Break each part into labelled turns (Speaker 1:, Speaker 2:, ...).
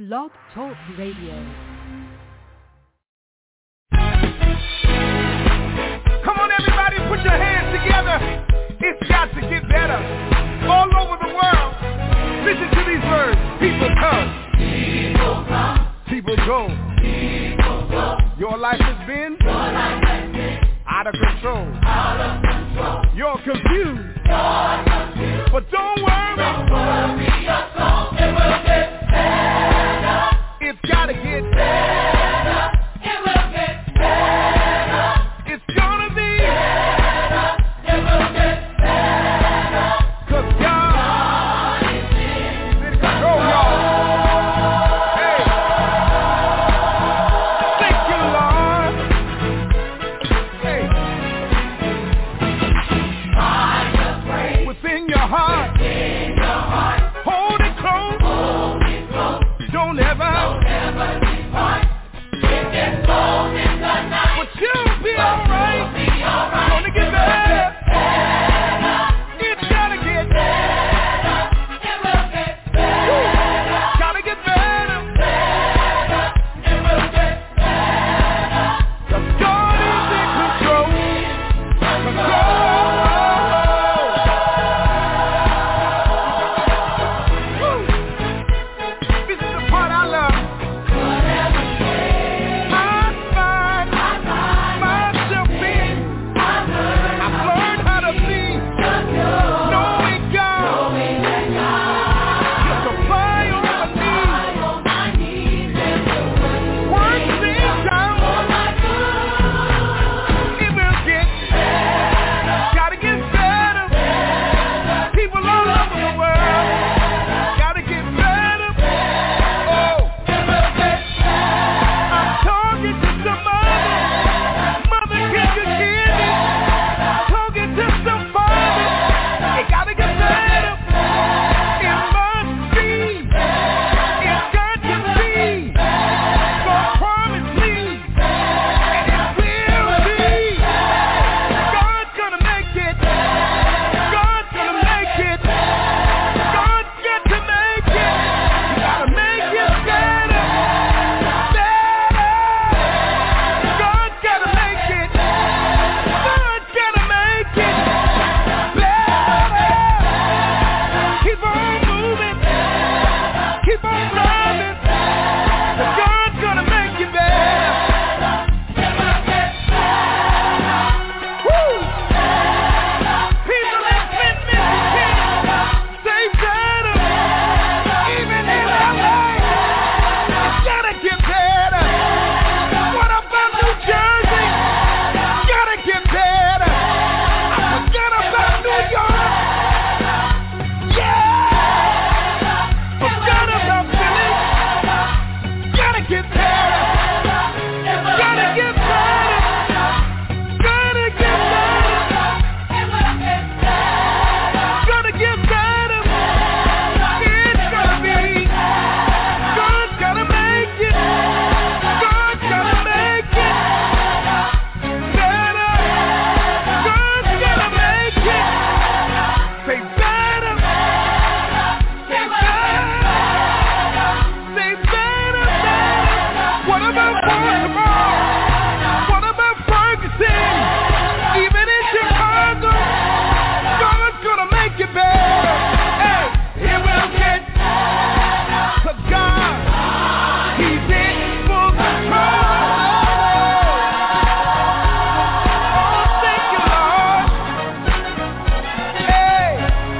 Speaker 1: Blog Talk Radio.
Speaker 2: Come on, everybody, put your hands together. It's got to get better. All over the world, listen to these words. People come. People come. People go. People go. Your life has been out of control. You're confused. But don't worry. Your soul, it will get better. It's gotta get better. It will get better. It's gonna be better. It will get better. 'Cause God is in control, y'all. Hey. Thank you, Lord. Hey. Within your heart. Hold it close. Don't ever depart. It gets cold in the night. But you'll be alright. Gonna get better. It's gotta get better. It will get better. Gotta get better. It will get better. 'Cause God is in control. This is the part I love. I find myself in. I've learned how to be. Knowing God. You supply all my needs. Work things out. It will get better. Gotta get better. People all over the world. Gotta get better. Oh, it will get better. I'm talking to somebody. Mother, can you hear me? Talking to somebody. It gotta get better. It must be. It's got to be. God promised me. And it will be. God's gonna make it. God's gonna make it. God's got to make it. You gotta make it better. Better. God's gotta make it. God's gotta make it better. Keep on moving. Keep on driving. But God's gonna make it better. Woo! People have been missing. Say better. Even in LA. It's gotta get better. What about New Jersey? Gotta get better. I forgot about New York. Yeah. Forgot about Philly. Gotta get better. Gotta get better. Gotta get better. Gotta get better. It's gonna be. God's gonna make it. God's gonna make it better. God's gonna make it. Say better. Say better. Say better. What about Baltimore? What about Ferguson? Even in Chicago, God's gonna make it better. Hey, it will get better. 'Cause God, He's in full control. Oh, thank you, Lord. Hey.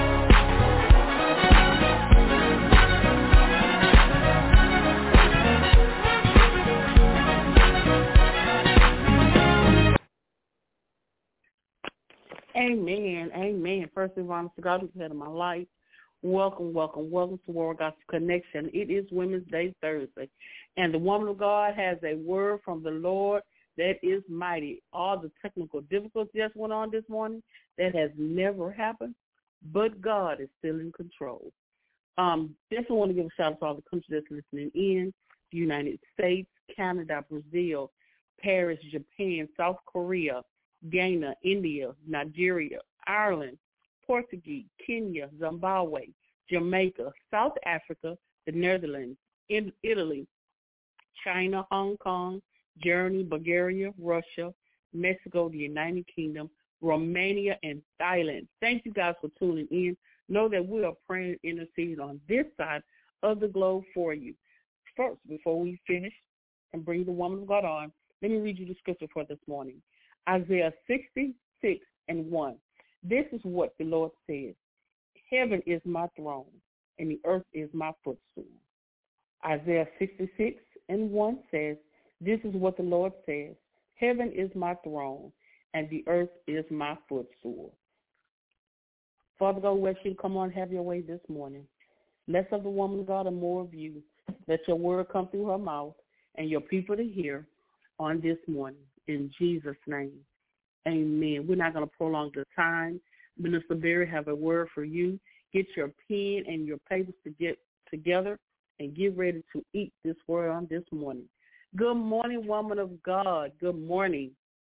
Speaker 3: Amen. Amen. First and foremost, to God who's the head of my life. Welcome to World Gospel Connection. It is Women's Day Thursday, and the woman of God has a word from the Lord that is mighty. All the technical difficulties just went on this morning. That has never happened, but God is still in control. Definitely want to give a shout out to all the countries that's listening in: the United States, Canada, Brazil, Paris, Japan, South Korea, Ghana, India, Nigeria, Ireland, Portuguese, Kenya, Zimbabwe, Jamaica, South Africa, the Netherlands, Italy, China, Hong Kong, Germany, Bulgaria, Russia, Mexico, the United Kingdom, Romania, and Thailand. Thank you guys for tuning in. Know that we are praying and interceding on this side of the globe for you. First, before we finish and bring the woman of God on, let me read you the scripture for this morning. Isaiah 66:1. This is what the Lord says. Heaven is my throne, and the earth is my footstool. Isaiah 66:1 says, this is what the Lord says. Heaven is my throne, and the earth is my footstool. Father God, we ask you to come on and have your way this morning. Less of the woman of God and more of you. Let your word come through her mouth and your people to hear on this morning. In Jesus' name, amen. We're not going to prolong the time. Minister Berry have a word for you. Get your pen and your papers to get together and get ready to eat this word on this morning. Good morning, woman of God. Good morning.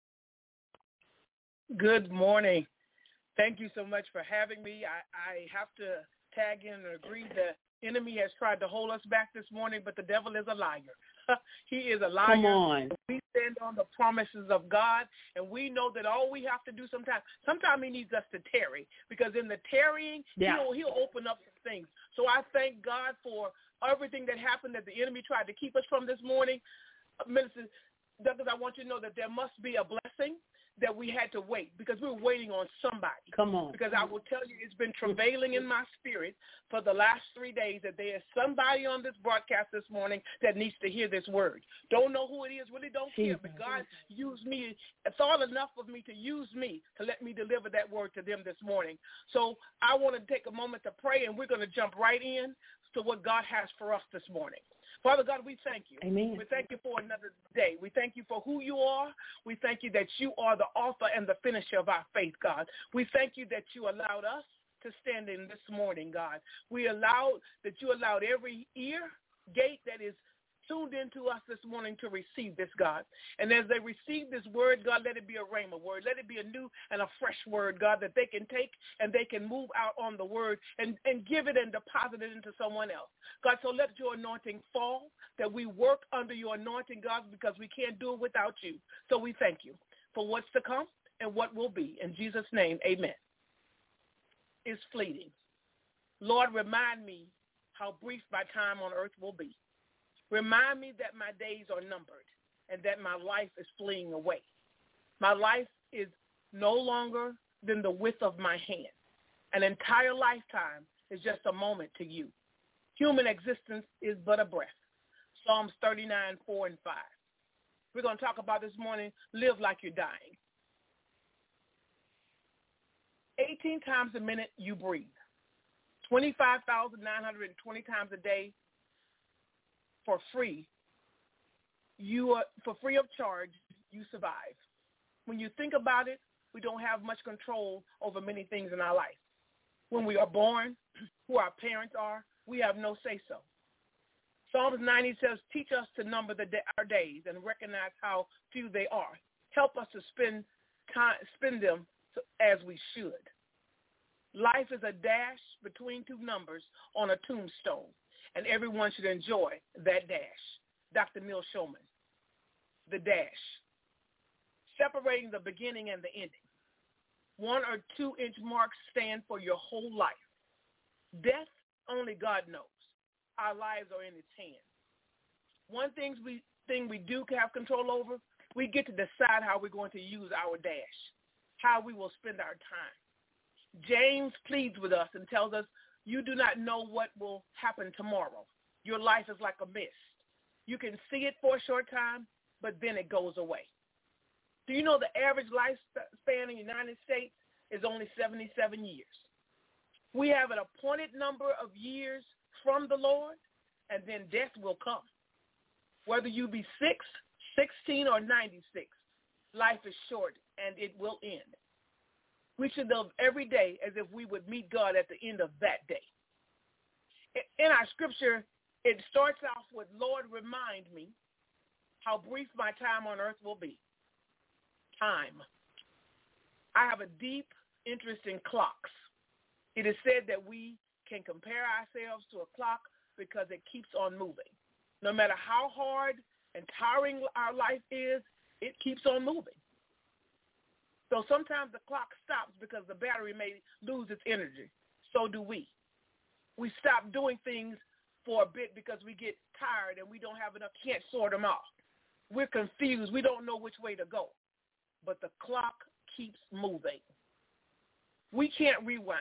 Speaker 1: Good morning. Thank you so much for having me. I have to tag in and agree the enemy has tried to hold us back this morning, but the devil is a liar. He is a liar.
Speaker 3: Come on.
Speaker 1: We stand on the promises of God, and we know that all we have to do sometimes he needs us to tarry, because in the tarrying, he'll open up some things. So I thank God for everything that happened that the enemy tried to keep us from this morning. Minister Douglas, I want you to know that there must be a blessing that we had to wait, because we were waiting on somebody.
Speaker 3: Come on.
Speaker 1: Because I will tell you, it's been travailing in my spirit for the last 3 days that there is somebody on this broadcast this morning that needs to hear this word. Don't know who it is, really don't care, but God used me, thought enough of me to use me to let me deliver that word to them this morning. So I want to take a moment to pray, and we're going to jump right in to what God has for us this morning. Father God, we thank you.
Speaker 3: Amen.
Speaker 1: We thank you for another day. We thank you for who you are. We thank you that you are the author and the finisher of our faith, God. We thank you that you allowed us to stand in this morning, God. You allowed every ear gate that is tuned into us this morning to receive this, God. And as they receive this word, God, let it be a rhema word. Let it be a new and a fresh word, God, that they can take and they can move out on the word and give it and deposit it into someone else. God, so let your anointing fall, that we work under your anointing, God, because we can't do it without you. So we thank you for what's to come and what will be. In Jesus' name, amen. It's fleeting. Lord, remind me how brief my time on earth will be. Remind me that my days are numbered and that my life is fleeing away. My life is no longer than the width of my hand. An entire lifetime is just a moment to you. Human existence is but a breath. Psalms 39:4 and 5. We're going to talk about this morning, live like you're dying. 18 times a minute you breathe. 25,920 times a day for free. For free of charge, you survive. When you think about it, we don't have much control over many things in our life. When we are born, who our parents are, we have no say-so. Psalms 90 says, teach us to number our days and recognize how few they are. Help us to spend them as we should. Life is a dash between two numbers on a tombstone, and everyone should enjoy that dash. Dr. Neil Shulman, the dash. Separating the beginning and the ending. 1 or 2 inch marks stand for your whole life. Death, only God knows. Our lives are in his hands. One thing we do have control over, we get to decide how we're going to use our dash, how we will spend our time. James pleads with us and tells us, you do not know what will happen tomorrow. Your life is like a mist. You can see it for a short time, but then it goes away. Do you know the average lifespan in the United States is only 77 years? We have an appointed number of years from the Lord, and then death will come. Whether you be 6, 16, or 96, life is short, and it will end. We should live every day as if we would meet God at the end of that day. In our scripture, it starts off with, Lord, remind me how brief my time on earth will be. Time. I have a deep interest in clocks. It is said that we can compare ourselves to a clock because it keeps on moving. No matter how hard and tiring our life is, it keeps on moving. So sometimes the clock stops because the battery may lose its energy. So do we. We stop doing things for a bit because we get tired and we don't have enough, can't sort them out. We're confused. We don't know which way to go. But the clock keeps moving. We can't rewind.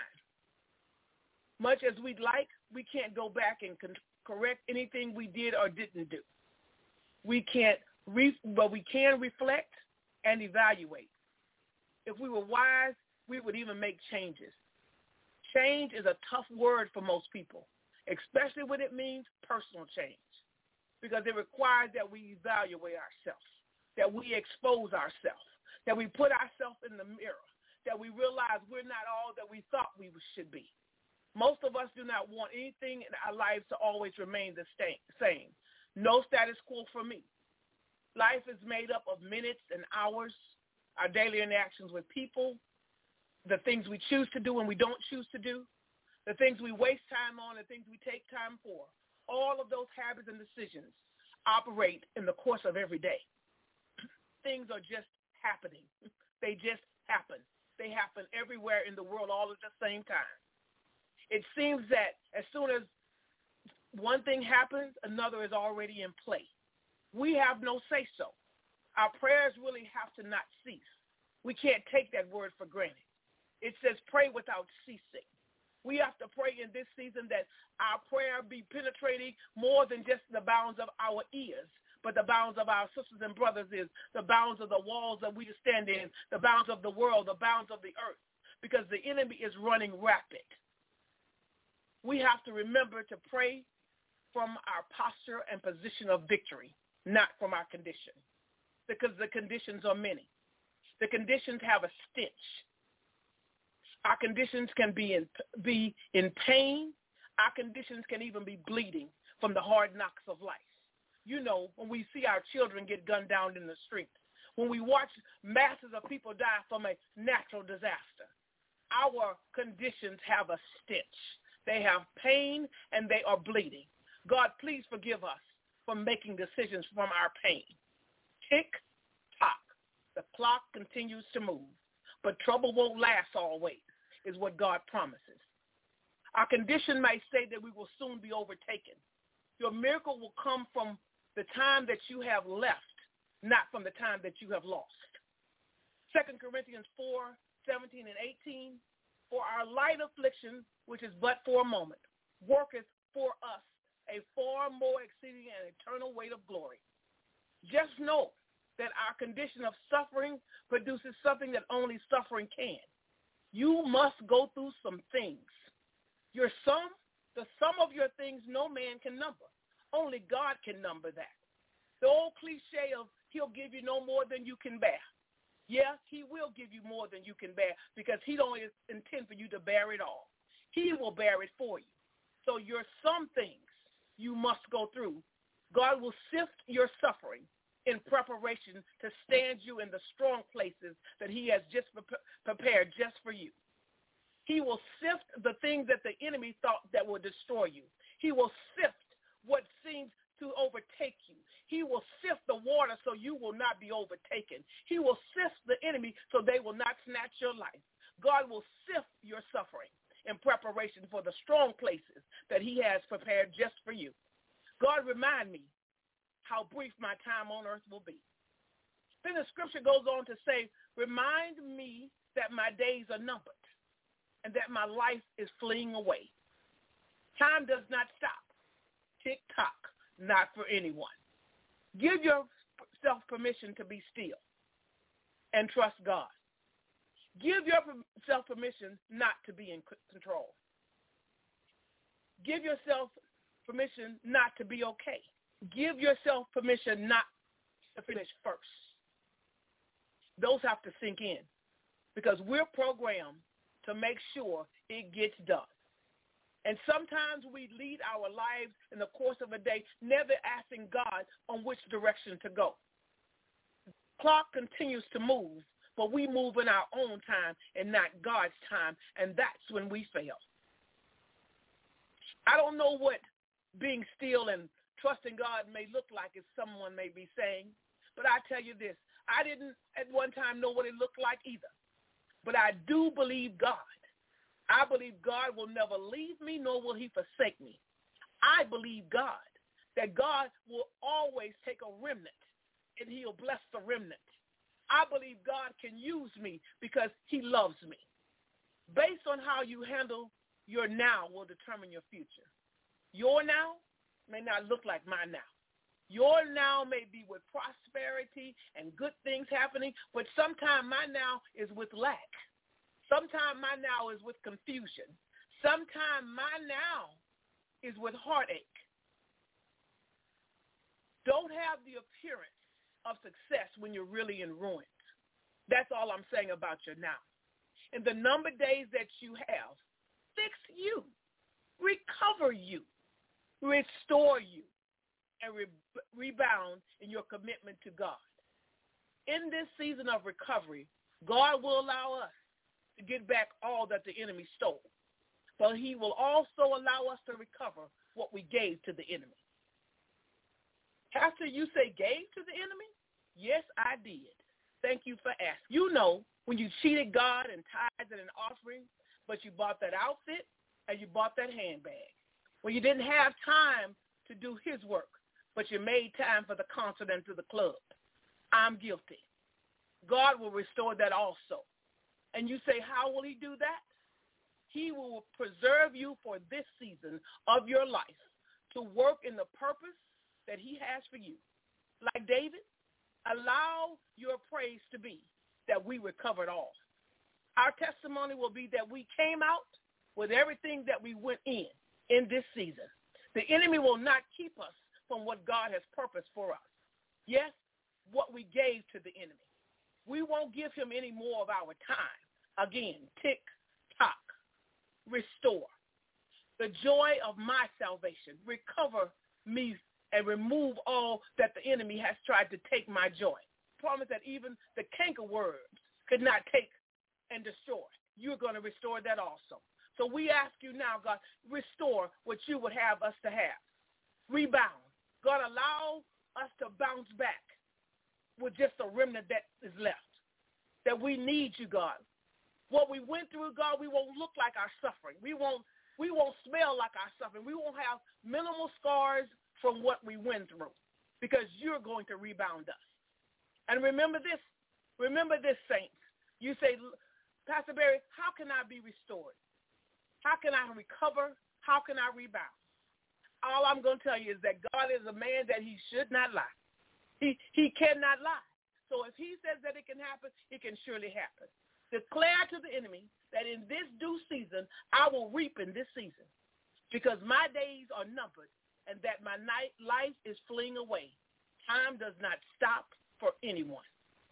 Speaker 1: Much as we'd like, we can't go back and correct anything we did or didn't do. We can't, but we can reflect and evaluate. If we were wise, we would even make changes. Change is a tough word for most people, especially when it means personal change, because it requires that we evaluate ourselves, that we expose ourselves, that we put ourselves in the mirror, that we realize we're not all that we thought we should be. Most of us do not want anything in our lives to always remain the same. No status quo for me. Life is made up of minutes and hours, our daily interactions with people, the things we choose to do and we don't choose to do, the things we waste time on, the things we take time for. All of those habits and decisions operate in the course of every day. Things are just happening. They just happen. They happen everywhere in the world all at the same time. It seems that as soon as one thing happens, another is already in play. We have no say-so. Our prayers really have to not cease. We can't take that word for granted. It says pray without ceasing. We have to pray in this season that our prayer be penetrating more than just the bounds of our ears, but the bounds of our sisters and brothers is the bounds of the walls that we stand in, the bounds of the world, the bounds of the earth, because the enemy is running rapid. We have to remember to pray from our posture and position of victory, not from our condition, because the conditions are many. The conditions have a stench. Our conditions can be in pain. Our conditions can even be bleeding from the hard knocks of life. You know, when we see our children get gunned down in the streets, when we watch masses of people die from a natural disaster, our conditions have a stench. They have pain and they are bleeding. God, please forgive us for making decisions from our pain. Tick tock. The clock continues to move, but trouble won't last always, is what God promises. Our condition might say that we will soon be overtaken. Your miracle will come from the time that you have left, not from the time that you have lost. 2 Corinthians 4:17 and 18, for our light affliction, which is but for a moment, worketh for us a far more exceeding and eternal weight of glory. Just know that our condition of suffering produces something that only suffering can. You must go through some things. The sum of your things no man can number. Only God can number that. The old cliche of he'll give you no more than you can bear. Yeah, he will give you more than you can bear because he don't intend for you to bear it all. He will bear it for you. So your some things you must go through. God will sift your suffering in preparation to stand you in the strong places that he has just prepared just for you. He will sift the things that the enemy thought that would destroy you. He will sift what seems to overtake you. He will sift the water so you will not be overtaken. He will sift the enemy so they will not snatch your life. God will sift your suffering in preparation for the strong places that he has prepared just for you. God, remind me how brief my time on earth will be. Then the scripture goes on to say, remind me that my days are numbered and that my life is fleeing away. Time does not stop. Tick-tock, not for anyone. Give yourself permission to be still and trust God. Give yourself permission not to be in control. Give yourself permission not to be okay. Give yourself permission not to finish first. Those have to sink in because we're programmed to make sure it gets done. And sometimes we lead our lives in the course of a day, never asking God on which direction to go. The clock continues to move, but we move in our own time and not God's time, and that's when we fail. I don't know what being still and trusting God may look like, as someone may be saying. But I tell you this, I didn't at one time know what it looked like either. But I do believe God. I believe God will never leave me, nor will he forsake me. I believe God, that God will always take a remnant, and he'll bless the remnant. I believe God can use me because he loves me. Based on how you handle your now will determine your future. Your now may not look like my now. Your now may be with prosperity and good things happening, but sometimes my now is with lack. Sometimes my now is with confusion. Sometimes my now is with heartache. Don't have the appearance of success when you're really in ruins. That's all I'm saying about your now. In the number of days that you have, fix you, recover you, restore you, and rebound in your commitment to God. In this season of recovery, God will allow us to get back all that the enemy stole. But he will also allow us to recover what we gave to the enemy. Pastor, you say gave to the enemy? Yes, I did. Thank you for asking. You know when you cheated God and tithes and an offering, but you bought that outfit and you bought that handbag. When you didn't have time to do his work, but you made time for the concert and to the club. I'm guilty. God will restore that also. And you say, how will he do that? He will preserve you for this season of your life to work in the purpose that he has for you. Like David, allow your praise to be that we recovered all. Our testimony will be that we came out with everything that we went in this season. The enemy will not keep us from what God has purposed for us. Yes, what we gave to the enemy. We won't give him any more of our time. Again, tick, tock, restore. The joy of my salvation. Recover me and remove all that the enemy has tried to take my joy. Promise that even the cankerworms could not take and destroy. You're going to restore that also. So we ask you now, God, restore what you would have us to have. Rebound. God, allow us to bounce back with just a remnant that is left. That we need you, God. What we went through, God, we won't look like our suffering. We won't smell like our suffering. We won't have minimal scars from what we went through because you're going to rebound us. And remember this, saints. You say, Pastor Barry, how can I be restored? How can I recover? How can I rebound? All I'm going to tell you is that God is a man that he should not lie. He cannot lie. So if he says that it can happen, it can surely happen. Declare to the enemy that in this due season, I will reap in this season because my days are numbered and that my life is fleeing away. Time does not stop for anyone.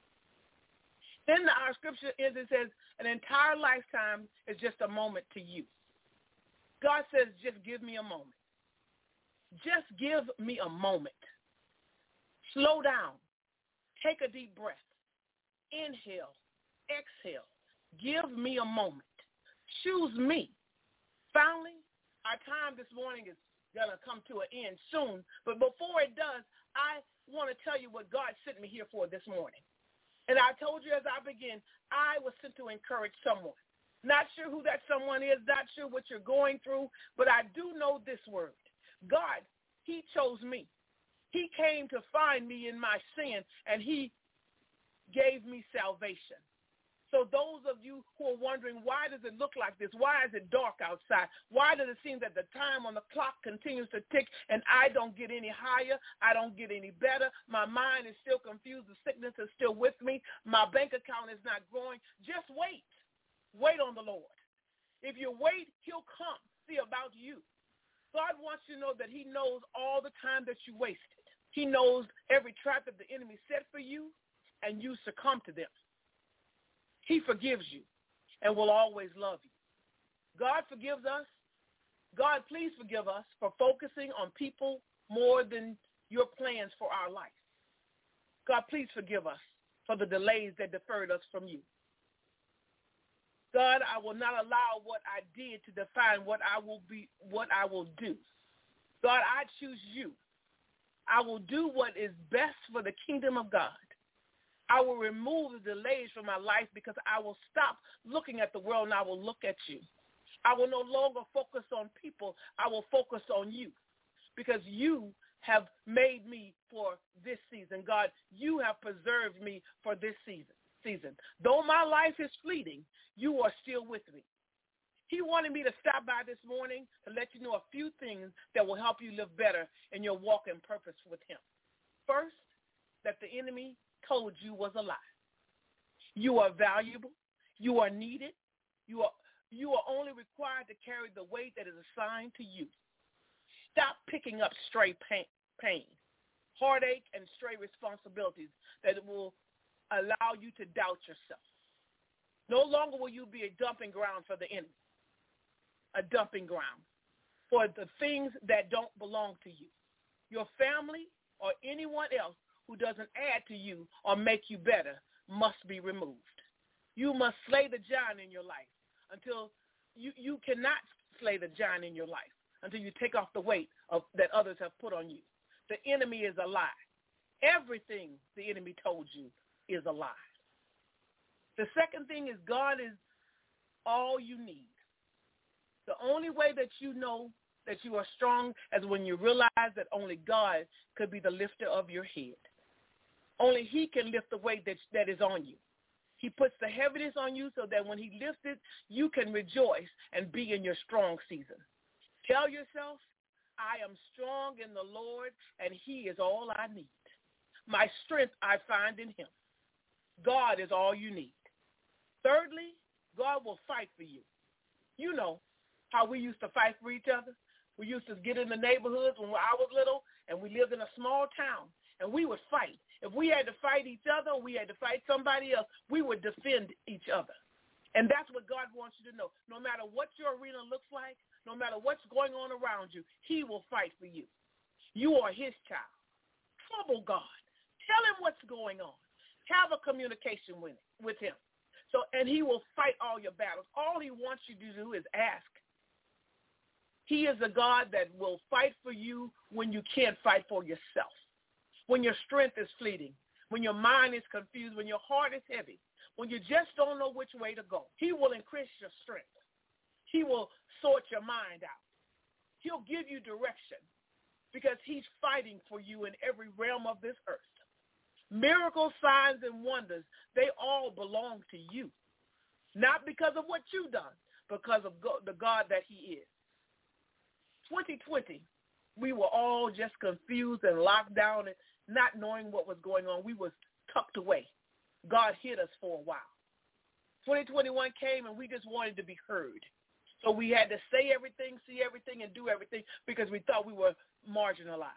Speaker 1: Then our scripture it says, an entire lifetime is just a moment to you. God says, just give me a moment. Just give me a moment. Slow down. Take a deep breath. Inhale. Exhale. Give me a moment. Choose me. Finally, our time this morning is going to come to an end soon. But before it does, I want to tell you what God sent me here for this morning. And I told you as I begin, I was sent to encourage someone. Not sure who that someone is, not sure what you're going through, but I do know this word. God, he chose me. He came to find me in my sin, and he gave me salvation. So those of you who are wondering, why does it look like this? Why is it dark outside? Why does it seem that the time on the clock continues to tick and I don't get any higher? I don't get any better. My mind is still confused. The sickness is still with me. My bank account is not growing. Just wait. Wait on the Lord. If you wait, he'll come. See about you. God wants you to know that he knows all the time that you wasted. He knows every trap that the enemy set for you, and you succumb to them. He forgives you and will always love you. God forgives us. God, please forgive us for focusing on people more than your plans for our life. God, please forgive us for the delays that deferred us from you. God, I will not allow what I did to define what I will be, what I will do. God, I choose you I will do what is best for the kingdom of God. I will remove the delays from my life because I will stop looking at the world and I will look at you. I will no longer focus on people. I will focus on you because you have made me for this season. God, you have preserved me for this season. Though my life is fleeting, you are still with me. He wanted me to stop by this morning to let you know a few things that will help you live better in your walk and purpose with him. First, that the enemy told you was a lie. You are valuable. You are needed. You are only required to carry the weight that is assigned to you. Stop picking up stray pain, heartache, and stray responsibilities that will allow you to doubt yourself. No longer will you be a dumping ground for the enemy, a dumping ground for the things that don't belong to you. Your family or anyone else who doesn't add to you or make you better must be removed. You must slay the giant in your life until you cannot slay the giant in your life until you take off the weight that others have put on you. The enemy is a lie. Everything the enemy told you is a lie. The second thing is God is all you need. The only way that you know that you are strong is when you realize that only God could be the lifter of your head. Only he can lift the weight that is on you. He puts the heaviness on you so that when he lifts it, you can rejoice and be in your strong season. Tell yourself, I am strong in the Lord, and he is all I need. My strength I find in him. God is all you need. Thirdly, God will fight for you. You know how we used to fight for each other. We used to get in the neighborhoods when I was little, and we lived in a small town, and we would fight. If we had to fight each other, we had to fight somebody else, we would defend each other. And that's what God wants you to know. No matter what your arena looks like, no matter what's going on around you, he will fight for you. You are his child. Trouble God. Tell him what's going on. Have a communication with him. And he will fight all your battles. All he wants you to do is ask. He is a God that will fight for you when you can't fight for yourself, when your strength is fleeting, when your mind is confused, when your heart is heavy, when you just don't know which way to go. He will increase your strength. He will sort your mind out. He'll give you direction because he's fighting for you in every realm of this earth. Miracles, signs, and wonders, they all belong to you. Not because of what you've done, because of the God that he is. 2020, we were all just confused and locked down and not knowing what was going on. We were tucked away. God hid us for a while. 2021 came and we just wanted to be heard. So we had to say everything, see everything, and do everything because we thought we were marginalized.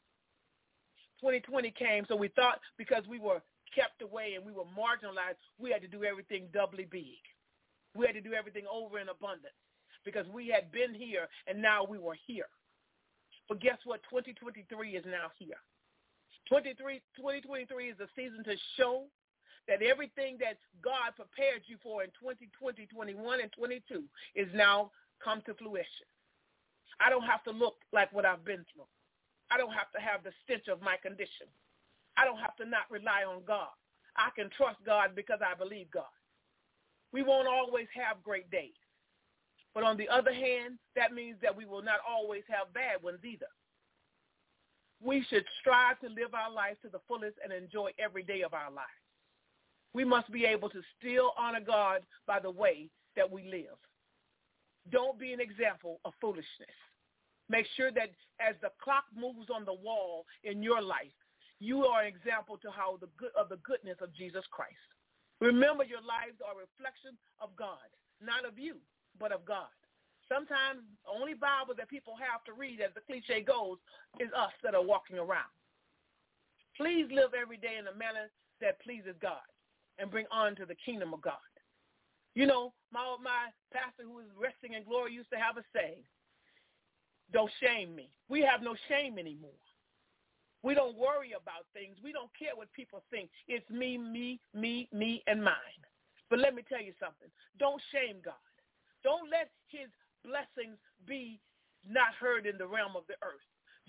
Speaker 1: 2020 came, so we thought because we were kept away and we were marginalized, we had to do everything doubly big. We had to do everything over in abundance because we had been here and now we were here. But guess what? 2023 is now here. 2023 is a season to show that everything that God prepared you for in 2020, 21, and 22 is now come to fruition. I don't have to look like what I've been through. I don't have to have the stench of my condition. I don't have to not rely on God. I can trust God because I believe God. We won't always have great days. But on the other hand, that means that we will not always have bad ones either. We should strive to live our life to the fullest and enjoy every day of our lives. We must be able to still honor God by the way that we live. Don't be an example of foolishness. Make sure that as the clock moves on the wall in your life, you are an example to how the goodness of Jesus Christ. Remember, your lives are a reflection of God, not of you, but of God. Sometimes the only Bible that people have to read, as the cliche goes, is us that are walking around. Please live every day in a manner that pleases God and bring on to the kingdom of God. You know, my pastor who is resting in glory used to have a saying, don't shame me. We have no shame anymore. We don't worry about things. We don't care what people think. It's me, and mine. But let me tell you something. Don't shame God. Don't let his blessings be not heard in the realm of the earth.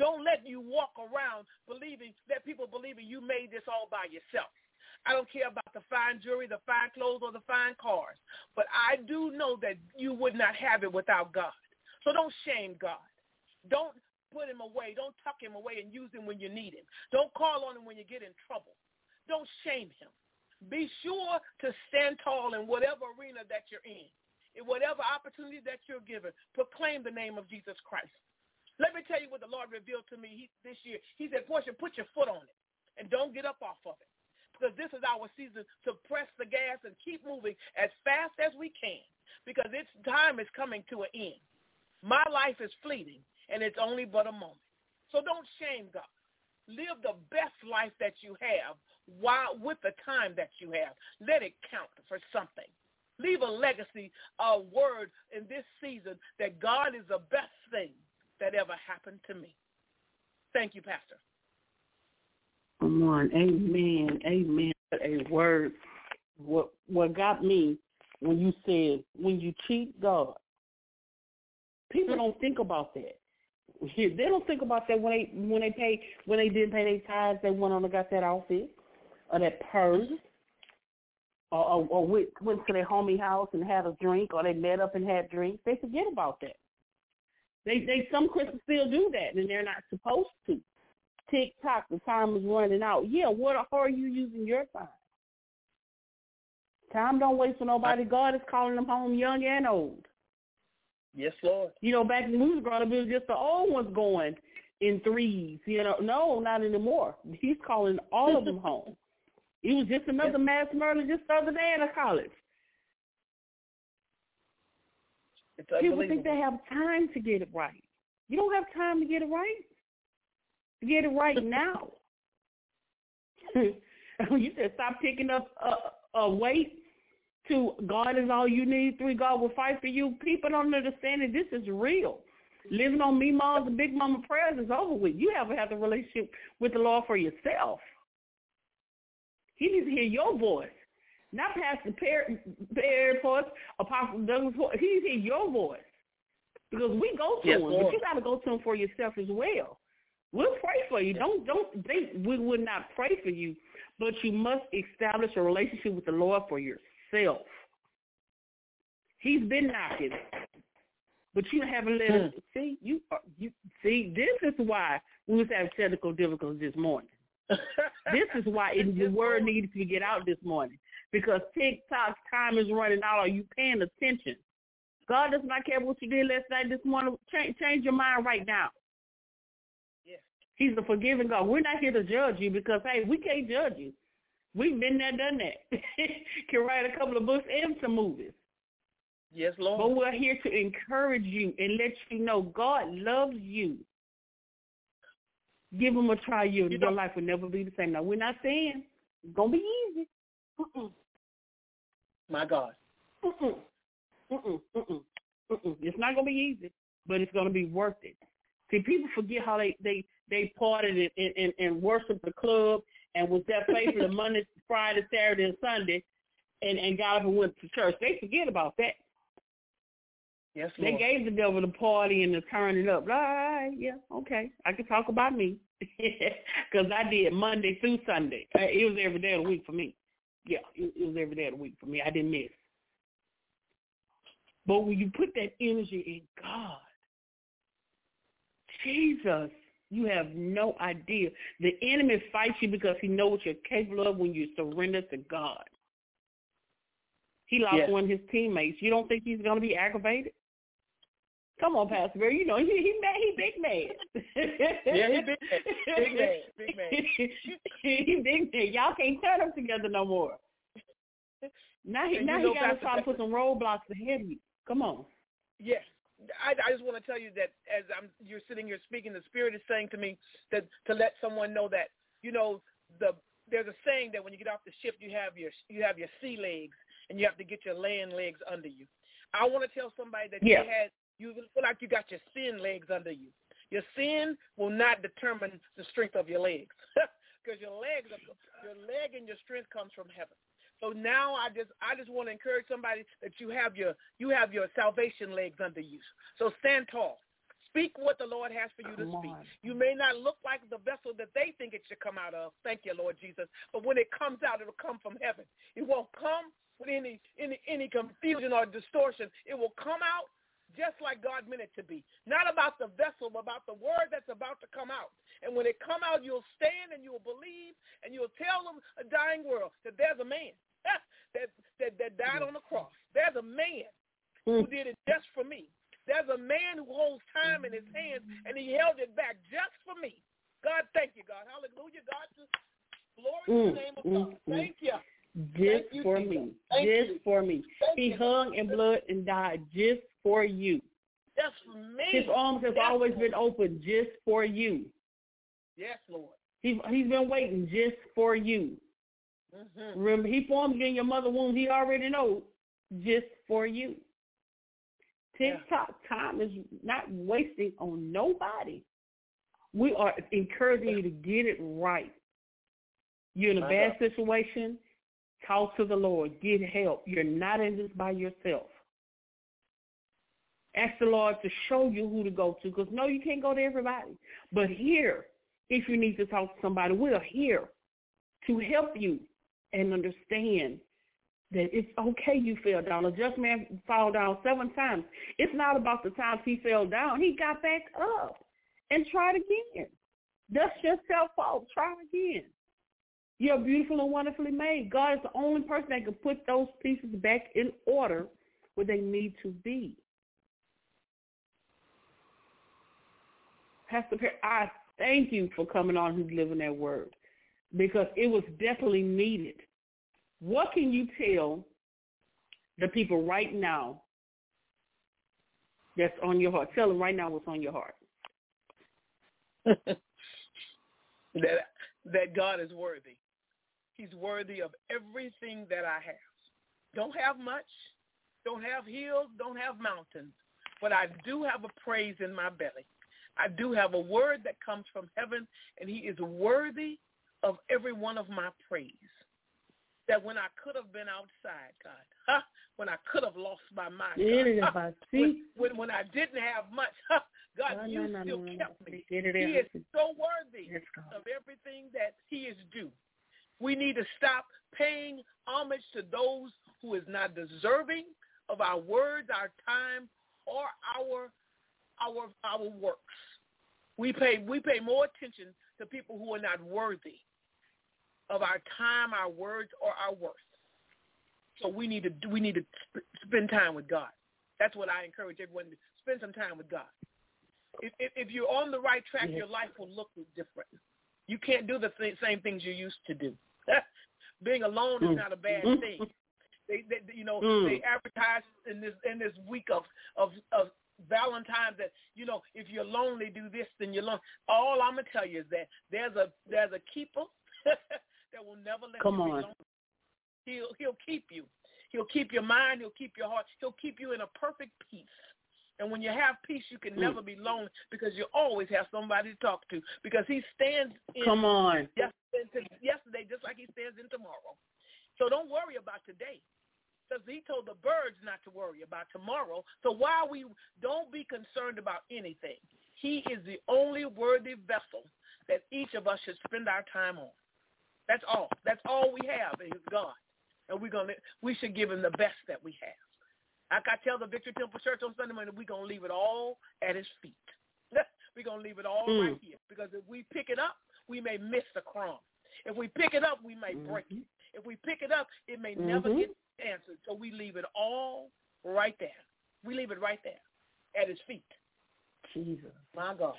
Speaker 1: Don't let you walk around let people believing you made this all by yourself. I don't care about the fine jewelry, the fine clothes, or the fine cars. But I do know that you would not have it without God. So don't shame God. Don't put him away. Don't tuck him away and use him when you need him. Don't call on him when you get in trouble. Don't shame him. Be sure to stand tall in whatever arena that you're in whatever opportunity that you're given. Proclaim the name of Jesus Christ. Let me tell you what the Lord revealed to me this year. He said, Portia, put your foot on it and don't get up off of it, because this is our season to press the gas and keep moving as fast as we can, because its time is coming to an end. My life is fleeting, and it's only but a moment. So don't shame God. Live the best life that you have with the time that you have. Let it count for something. Leave a legacy, a word in this season that God is the best thing that ever happened to me. Thank you, Pastor.
Speaker 3: Come on. Amen. Amen. A word. What got me when you said, when you cheat God, people don't think about that. They don't think about that when they didn't pay their tithes, they went on and got that outfit or that purse. Or went to their homie house and had a drink, or they met up and had drinks. They forget about that. Some Christians still do that, and they're not supposed to. TikTok, the time is running out. Yeah, how are you using your time? Time don't wait for nobody. God is calling them home young and old.
Speaker 1: Yes, Lord.
Speaker 3: Back when we was growing up, it was just the old ones going in threes. No, not anymore. He's calling all of them home. It was just another mass murder just the other day at a college. People think they have time to get it right. You don't have time to get it right. Get it right now. You said stop picking up a weight to God is all you need. 3, God will fight for you. People don't understand that this is real. Living on Meemaw's and Big Mama prayers is over with. You haven't had the relationship with the Lord for yourself. He needs to hear your voice, not Pastor Perry voice, Apostle Douglas voice. He needs to hear your voice, because we go to him, but you got to go to him for yourself as well. We'll pray for you. Don't think we would not pray for you, but you must establish a relationship with the Lord for yourself. He's been knocking, but you haven't let him. See, see, this is why we was having technical difficulties this morning. This is why the word needed to get out this morning, because TikTok's time is running out. Are you paying attention? God does not care what you did last night, this morning. Change your mind right now.
Speaker 1: Yes.
Speaker 3: He's a forgiving God. We're not here to judge you, because, hey, we can't judge you. We've been there, done that. Can write a couple of books and some movies.
Speaker 1: Yes, Lord.
Speaker 3: But we're here to encourage you and let you know God loves you. Give him a try. Your life will never be the same. Now, we're not saying it's going to be easy.
Speaker 1: My God.
Speaker 3: It's not going to be easy, but it's going to be worth it. See, people forget how they partied and worshiped the club and was that faithful on Monday, Friday, Saturday, and Sunday, and got up and went to church. They forget about that.
Speaker 1: Yes, Lord.
Speaker 3: They gave the devil the party and the turning up. All right, yeah, okay. I can talk about me, because I did Monday through Sunday. It was every day of the week for me. Yeah, it was every day of the week for me. I didn't miss. But when you put that energy in God, Jesus, you have no idea. The enemy fights you because he knows what you're capable of when you surrender to God. He lost one of his teammates. You don't think he's going to be aggravated? Come on, Pastor Barry. You know, he big mad.
Speaker 1: Yeah, he big mad. Big mad.
Speaker 3: He big mad. Y'all can't turn them together no more. Now he got to try to put some roadblocks ahead of you. Come on.
Speaker 1: Yes. I just want to tell you that as you're sitting here speaking, the Spirit is saying to me that to let someone know that, you know, there's a saying that when you get off the ship, you have your sea legs and you have to get your land legs under you. I want to tell somebody that you feel like you got your sin legs under you. Your sin will not determine the strength of your legs, because your leg and your strength comes from heaven. So now I just want to encourage somebody that you have your salvation legs under you. So stand tall. Speak what the Lord has for you to speak. You may not look like the vessel that they think it should come out of. Thank you, Lord Jesus. But when it comes out, it'll come from heaven. It won't come with any confusion or distortion. It will come out just like God meant it to be. Not about the vessel, but about the word that's about to come out. And when it come out, you'll stand and you'll believe and you'll tell them, a dying world, that there's a man that died on the cross. There's a man who did it just for me. There's a man who holds time in his hands, and he held it back just for me. God, thank you, God. Hallelujah, God. Glory to the name of God. Thank you.
Speaker 3: Just for me. Just for me. He hung in blood and died just for you.
Speaker 1: Just for me.
Speaker 3: His arms have always been open just for you.
Speaker 1: Yes, Lord.
Speaker 3: He's been waiting just for you. Remember, he formed you in your mother's womb. He already knows just for you. TikTok time is not wasting on nobody. We are encouraging you to get it right. You're in a bad situation, talk to the Lord. Get help. You're not in this by yourself. Ask the Lord to show you who to go to, because no, you can't go to everybody. But here, if you need to talk to somebody, we're here to help you and understand that it's okay you fell down. A just man fell down 7 times. It's not about the times he fell down. He got back up and tried again. That's just self-fault. Try again. You're beautiful and wonderfully made. God is the only person that can put those pieces back in order where they need to be. Pastor Perry, I thank you for coming on and delivering that word, because it was definitely needed. What can you tell the people right now that's on your heart? Tell them right now what's on your heart.
Speaker 1: that God is worthy. He's worthy of everything that I have. Don't have much, don't have hills, don't have mountains, but I do have a praise in my belly. I do have a word that comes from heaven, and he is worthy of every one of my praise. That when I could have been outside, God, when I could have lost my mind, God, when I didn't have much, God, you still kept me. He is so worthy of everything that he is due. We need to stop paying homage to those who is not deserving of our words, our time, or our works. We pay more attention to people who are not worthy of our time, our words, or our worth. So we need to spend time with God. That's what I encourage everyone to spend some time with God. If you're on the right track, your life will look different. You can't do the same things you used to do. Being alone is not a bad thing. They advertise in this week of Valentine's that, if you're lonely, do this, then you're lonely. All I'm gonna tell you is that there's a keeper that will never let you be lonely. He'll keep you. He'll keep your mind. He'll keep your heart. He'll keep you in a perfect peace. And when you have peace, you can never be lonely, because you always have somebody to talk to, because he stands in yesterday just like he stands in tomorrow. So don't worry about today, because he told the birds not to worry about tomorrow. So while we don't be concerned about anything, he is the only worthy vessel that each of us should spend our time on. That's all. That's all we have is God. And we should give him the best that we have. Like I tell the Victory Temple Church on Sunday morning, we're going to leave it all at his feet. We're going to leave it all right here, because if we pick it up, we may miss the crumb. If we pick it up, we may break it. If we pick it up, it may never get answered. So we leave it all right there. We leave it right there at his feet.
Speaker 3: Jesus.
Speaker 1: My God.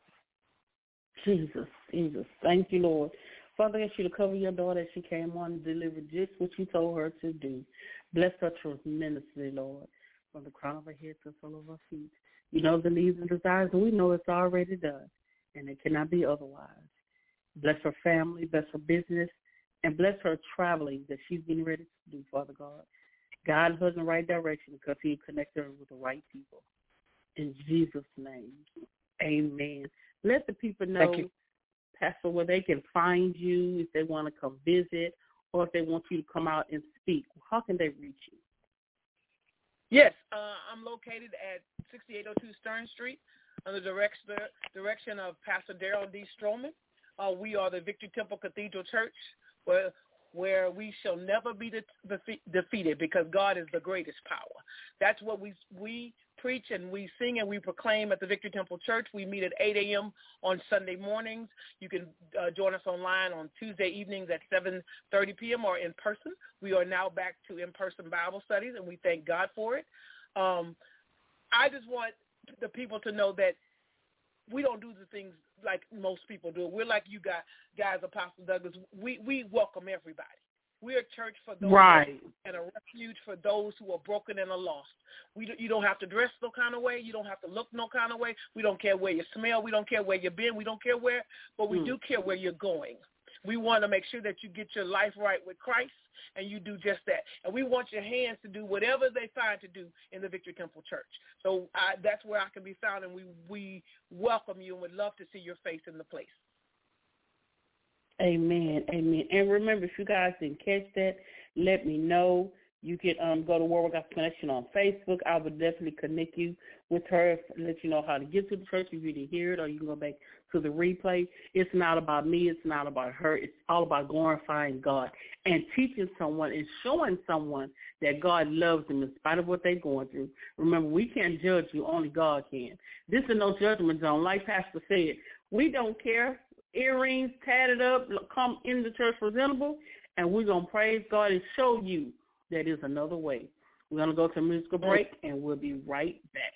Speaker 3: Jesus. Thank you, Lord. Father, I ask you to cover your daughter as she came on and delivered just what you told her to do. Bless her tremendously, Lord, from the crown of her head to the sole of her feet. You know the needs and desires, and we know it's already done, and it cannot be otherwise. Bless her family, bless her business, and bless her traveling that she's getting ready to do, Father God. Guide her in the right direction, because he connected her with the right people. In Jesus' name, amen. Let the people know, Pastor, where they can find you if they want to come visit, or if they want you to come out and speak. How can they reach you?
Speaker 1: Yes, I'm located at 6802 Stern Street, under the direction of Pastor Daryl D. Stroman. We are the Victory Temple Cathedral Church, where we shall never be defeated because God is the greatest power. That's what we preach and we sing and we proclaim at the Victory Temple Church. We meet at 8 a.m. on Sunday mornings. You can join us online on Tuesday evenings at 7:30 p.m. or in person. We are now back to in-person Bible studies, and we thank God for it. I just want the people to know that we don't do the things like most people do. We're like you guys, Apostle Douglas. We welcome everybody. We're a church for those and a refuge for those who are broken and are lost. You don't have to dress no kind of way. You don't have to look no kind of way. We don't care where you smell. We don't care where you've been. We don't care where, but we do care where you're going. We want to make sure that you get your life right with Christ, and you do just that. And we want your hands to do whatever they find to do in the Victory Temple Church. So that's where I can be found, and we welcome you and would love to see your face in the place.
Speaker 3: Amen, amen. And remember, if you guys didn't catch that, let me know. You can go to World Gospel Connection on Facebook. I would definitely connect you with her, let you know how to get to the church if you didn't hear it, or you can go back to the replay. It's not about me. It's not about her. It's all about glorifying God and teaching someone and showing someone that God loves them in spite of what they're going through. Remember, we can't judge you. Only God can. This is no judgment zone. Like Pastor said, we don't care. Earrings tatted up, come in the church presentable, and we're going to praise God and show you that is another way. We're going to go to a musical break, and we'll be right back.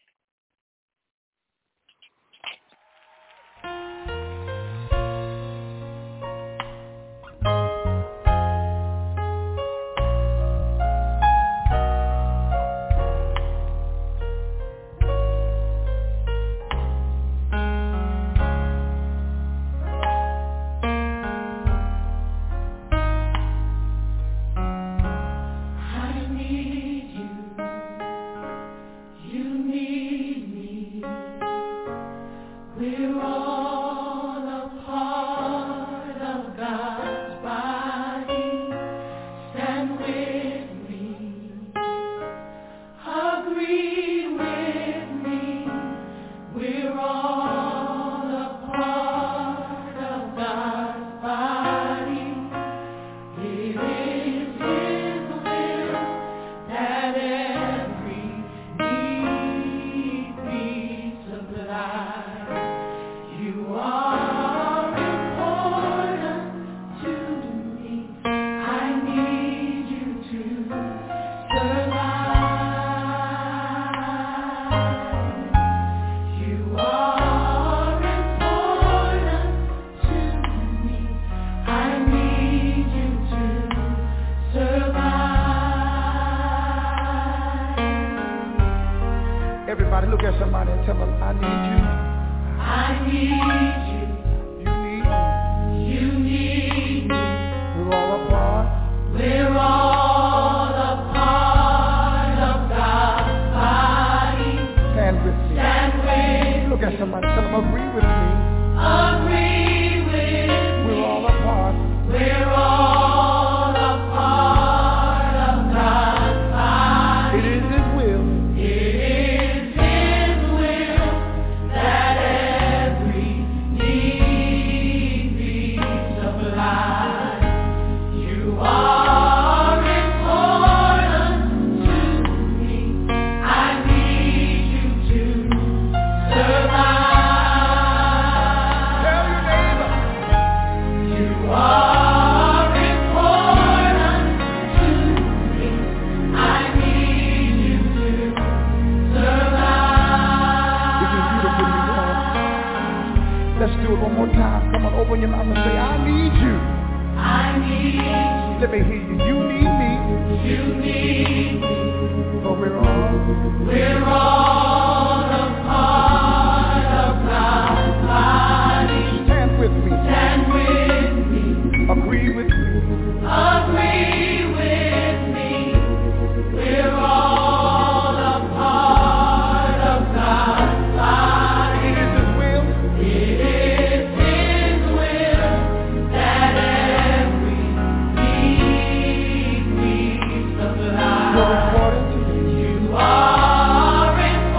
Speaker 2: Everybody look at somebody and tell them, I need you.
Speaker 4: I need you.
Speaker 2: You need me.
Speaker 4: You need me.
Speaker 2: We're all a part.
Speaker 4: We're all a part of God's body.
Speaker 2: Stand with me.
Speaker 4: Stand with
Speaker 2: Look at somebody, tell them, agree with me.
Speaker 4: Agree with
Speaker 2: We're all a part.
Speaker 4: We're all a part of God's body.
Speaker 2: It is His will.
Speaker 4: It is His will that every need be supplied. You are important to me. I need you to survive.
Speaker 2: Tell your neighbor.
Speaker 4: You are important to me. I need you to survive.
Speaker 2: This is beautiful, you all. Let's do it one more time. Come on, open your mouth and say, I need you.
Speaker 4: I need you.
Speaker 2: Let me hear you. You need me.
Speaker 4: You need me.
Speaker 2: For we're all
Speaker 4: a part of God's body.
Speaker 2: stand with me.
Speaker 4: Stand with me.
Speaker 2: Agree with me.
Speaker 4: Agree with me. We're all a part of God's body.
Speaker 2: It is His will.
Speaker 4: It is His will that every need be supplied.
Speaker 2: You're important to me.
Speaker 4: You are important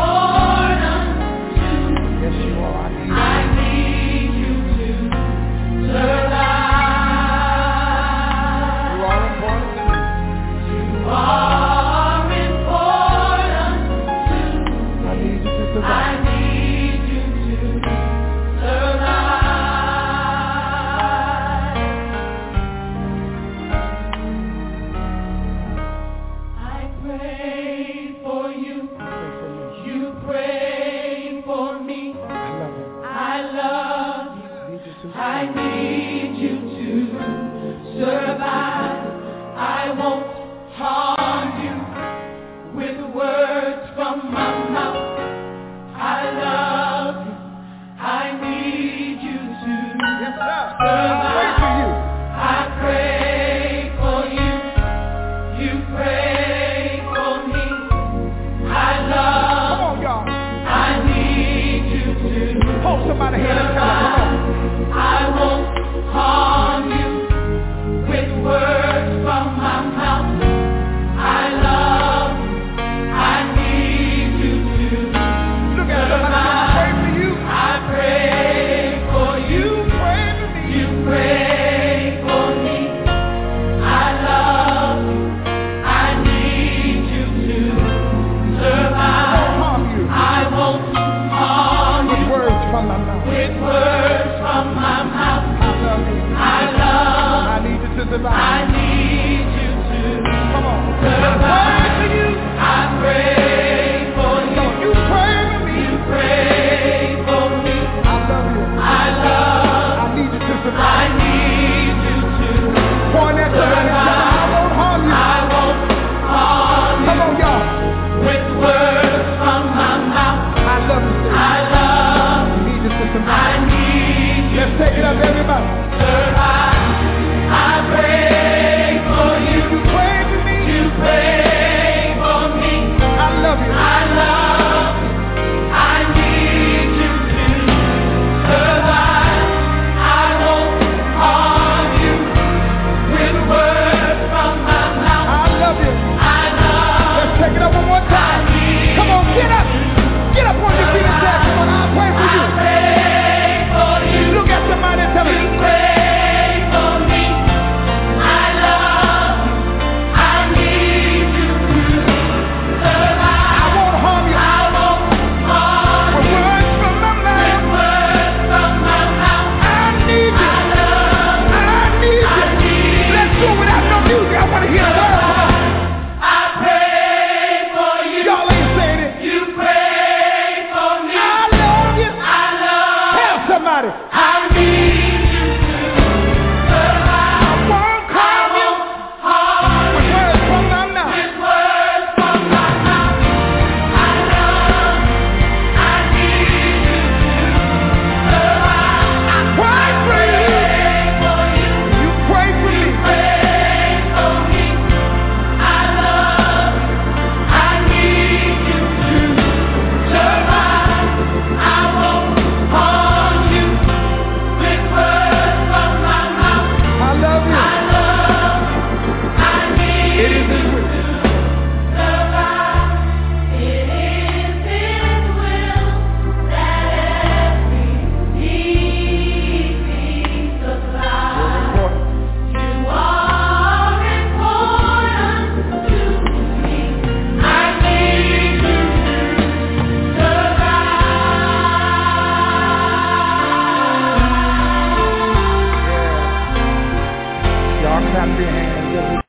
Speaker 2: Clap your hands.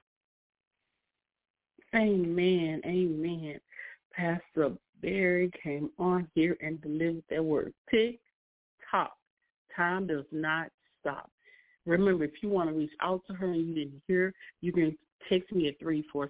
Speaker 3: Amen. Amen. Pastor Barry came on here and delivered that word. Tick tock. Time does not stop. Remember, if you want to reach out to her and you didn't hear, you can text me at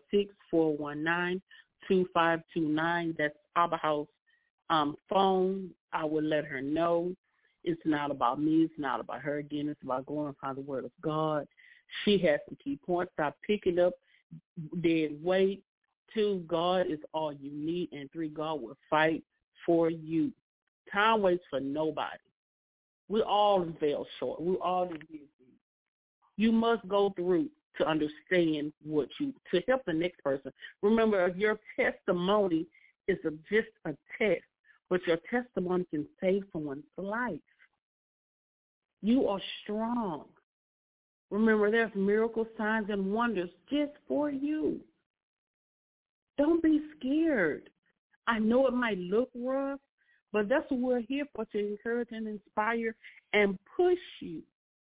Speaker 3: 346-419-2529. That's Abba House phone. I will let her know. It's not about me. It's not about her. Again, it's about glorifying the word of God. She has some key points. Stop picking up dead weight. 2, God is all you need. And 3, God will fight for you. Time waits for nobody. We all fail short. We all busy. You must go through to understand to help the next person. Remember, your testimony is just a test, but your testimony can save someone's life. You are strong. Remember, there's miracles, signs, and wonders just for you. Don't be scared. I know it might look rough, but that's what we're here for, to encourage and inspire and push you.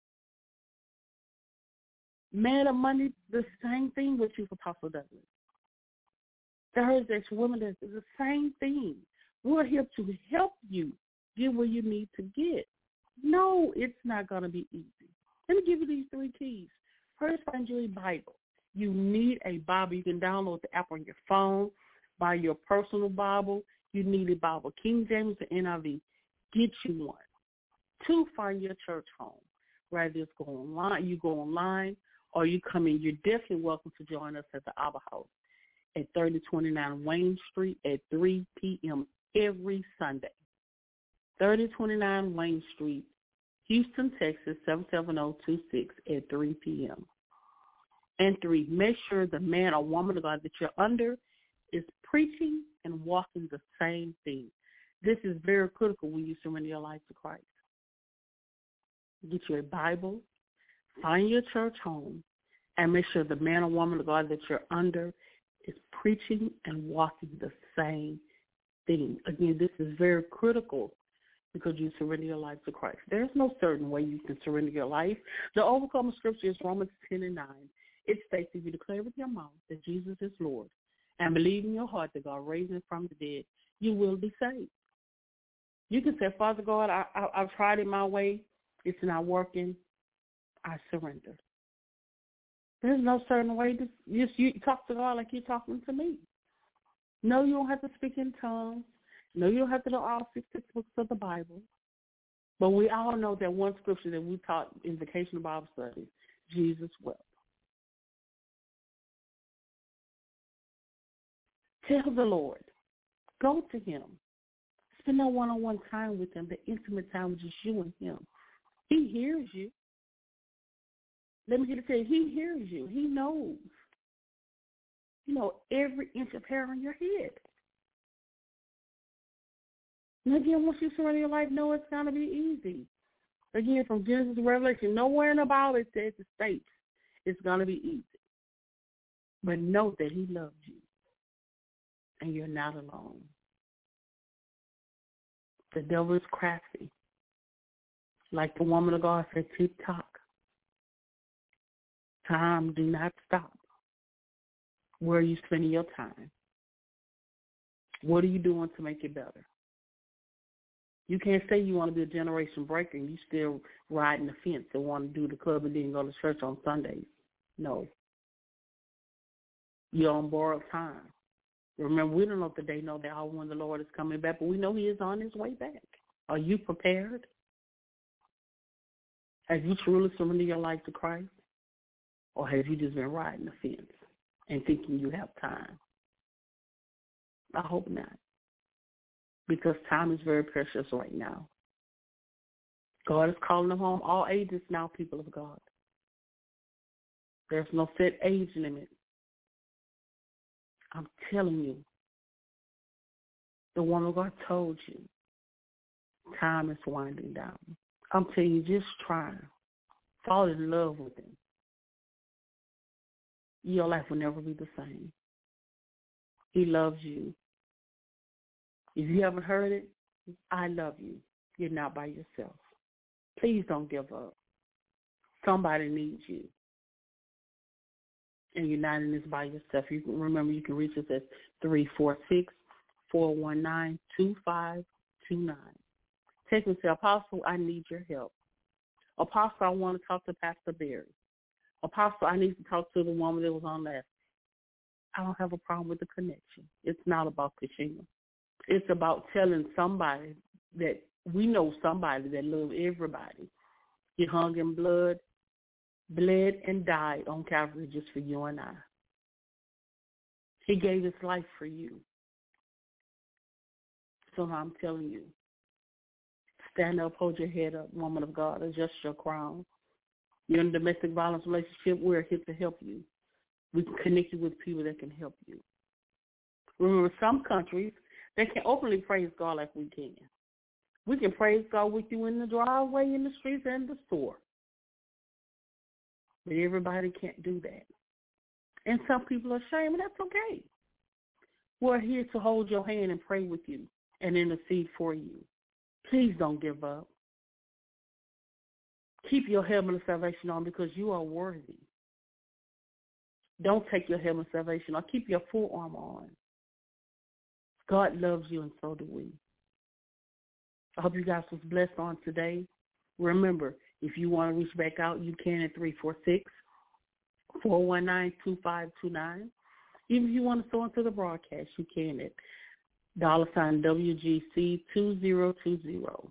Speaker 3: Man of money, the same thing with you, Apostle Douglas. Thursday, women, is the same thing. We're here to help you get where you need to get. No, it's not going to be easy. Let me give you these 3 keys. First, find you a Bible. You need a Bible. You can download the app on your phone, buy your personal Bible. You need a Bible, King James or NIV. Get you one. 2, find your church home. Rather just go online, or you come in. You're definitely welcome to join us at the Abba House at 3029 Wayne Street at 3 p.m. every Sunday. 3029 Wayne Street, Houston, Texas, 77026 at 3 p.m. And 3, make sure the man or woman of God that you're under is preaching and walking the same thing. This is very critical when you surrender your life to Christ. Get you a Bible, find your church home, and make sure the man or woman of God that you're under is preaching and walking the same thing. Again, this is very critical because you surrender your life to Christ. There's no certain way you can surrender your life. The overcoming scripture is Romans 10:9. It states, if you declare with your mouth that Jesus is Lord and believe in your heart that God raised him from the dead, you will be saved. You can say, Father God, I've tried it my way. It's not working. I surrender. There's no certain way. You talk to God like you're talking to me. No, you don't have to speak in tongues. No, you don't have to know all 66 books of the Bible. But we all know that one scripture that we taught in Vacation Bible Studies, Jesus wept. Tell the Lord. Go to him. Spend that one-on-one time with him, the intimate time with just you and him. He hears you. Let me get it to you. He hears you. He knows. You know every inch of hair on your head. And again, once you surrender your life, know it's going to be easy. Again, from Genesis to Revelation, nowhere in the Bible it says it states it's going to be easy. But know that he loves you. And you're not alone. The devil is crafty. Like the woman of God said, tick-tock. Time do not stop. Where are you spending your time? What are you doing to make it better? You can't say you want to be a generation breaker and you still riding the fence and want to do the club and then go to church on Sundays. No. You're on borrowed time. Remember, we don't know if the day, know that hour when the Lord is coming back, but we know he is on his way back. Are you prepared? Have you truly surrendered your life to Christ? Or have you just been riding the fence and thinking you have time? I hope not. Because time is very precious right now. God is calling them home. All ages now, people of God. There's no set age limit. I'm telling you, the woman of God told you, time is winding down. I'm telling you, just try. Fall in love with him. Your life will never be the same. He loves you. If you haven't heard it, I love you. You're not by yourself. Please don't give up. Somebody needs you. and you're not in this by yourself. You can remember you can reach us at 346-419-2529. Text me, say, Apostle, I need your help. Apostle, I want to talk to Pastor Barry. Apostle, I need to talk to the woman that was on last. I don't have a problem with the connection. It's not about Kashima. It's about telling somebody that we know somebody that loves everybody. He hung in blood, bled, and died on Calvary just for you and I. He gave his life for you. So now I'm telling you, stand up, hold your head up, woman of God, adjust your crown. You're in a domestic violence relationship, we're here to help you. We can connect you with people that can help you. Remember, some countries, they can openly praise God like we can. We can praise God with you in the driveway, in the streets, and the store. But everybody can't do that. And some people are ashamed, and that's okay. We're here to hold your hand and pray with you and intercede for you. Please don't give up. Keep your helmet of salvation on because you are worthy. Don't take your helmet of salvation on. Keep your full armor on. God loves you, and so do we. I hope you guys was blessed on today. Remember, if you want to reach back out, you can at 346-419-2529. Even if you want to sow into the broadcast, you can at $WGC2020.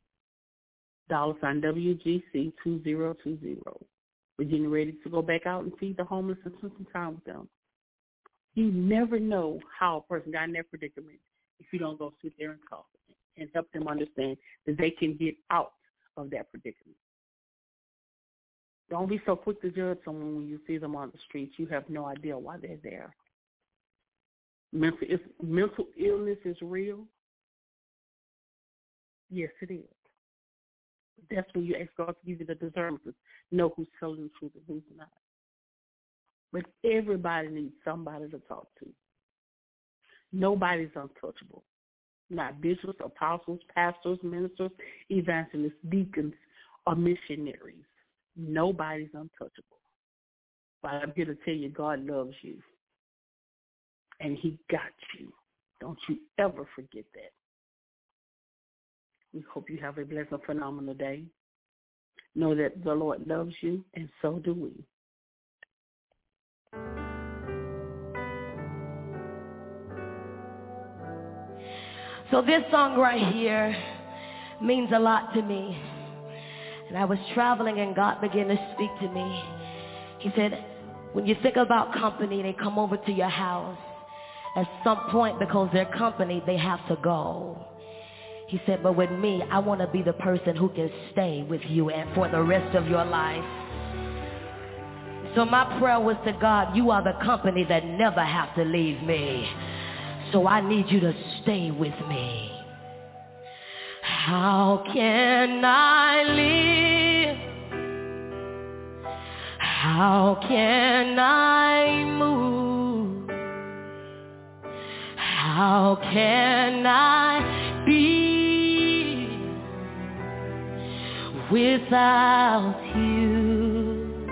Speaker 3: $WGC2020. We're getting ready to go back out and feed the homeless and spend some time with them. You never know how a person got in their predicament if you don't go sit there and talk and help them understand that they can get out of that predicament. Don't be so quick to judge someone when you see them on the streets. You have no idea why they're there. Mental illness is real. Yes, it is. That's when you ask God to give you the discernment to know who's telling the truth and who's not. But everybody needs somebody to talk to. Nobody's untouchable. Not bishops, apostles, pastors, ministers, evangelists, deacons, or missionaries. Nobody's untouchable. But I'm here to tell you, God loves you. And he got you. Don't you ever forget that. We hope you have a blessed and phenomenal day. Know that the Lord loves you, and so do we.
Speaker 5: So this song right here means a lot to me. And I was traveling and God began to speak to me. He said, when you think about company, they come over to your house. At some point, because they're company, they have to go. He said, but with me, I want to be the person who can stay with you and for the rest of your life. So my prayer was to God, you are the company that never have to leave me. So I need you to stay with me. How can I live? How can I move? How can I be without you?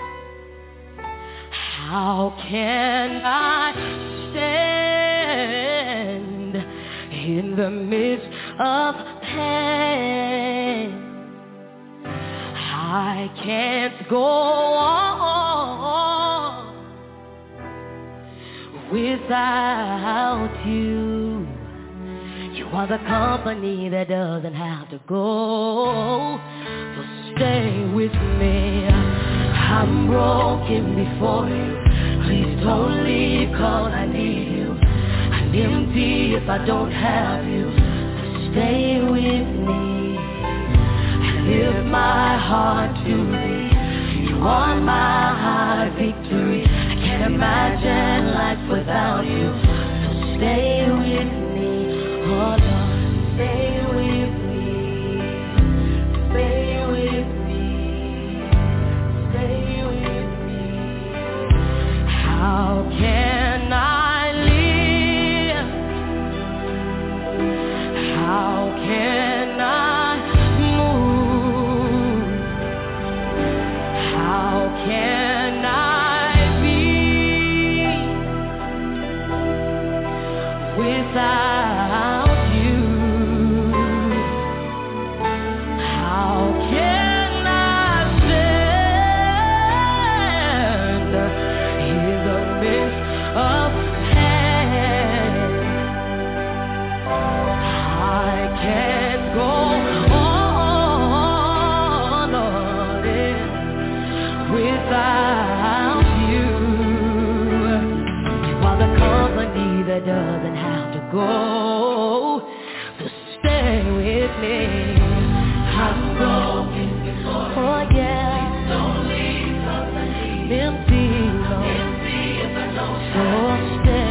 Speaker 5: How can I stand in the midst of pain? I can't go on without you. You are the company that doesn't have to go. So stay with me. I'm broken before you. Please don't leave, 'cause I need you. I'm empty if I don't have you. So stay with me. I lift my heart to thee. You are my high victory. I can't imagine life without you. So stay with me. Oh Lord, stay with me. Stay with me. Stay with me. How can I live? How can I move? How can I be without you. You are the company that doesn't have to go. So stay with me. I'm broken before. Oh yeah. Don't leave company. Empty, Lord. So stay.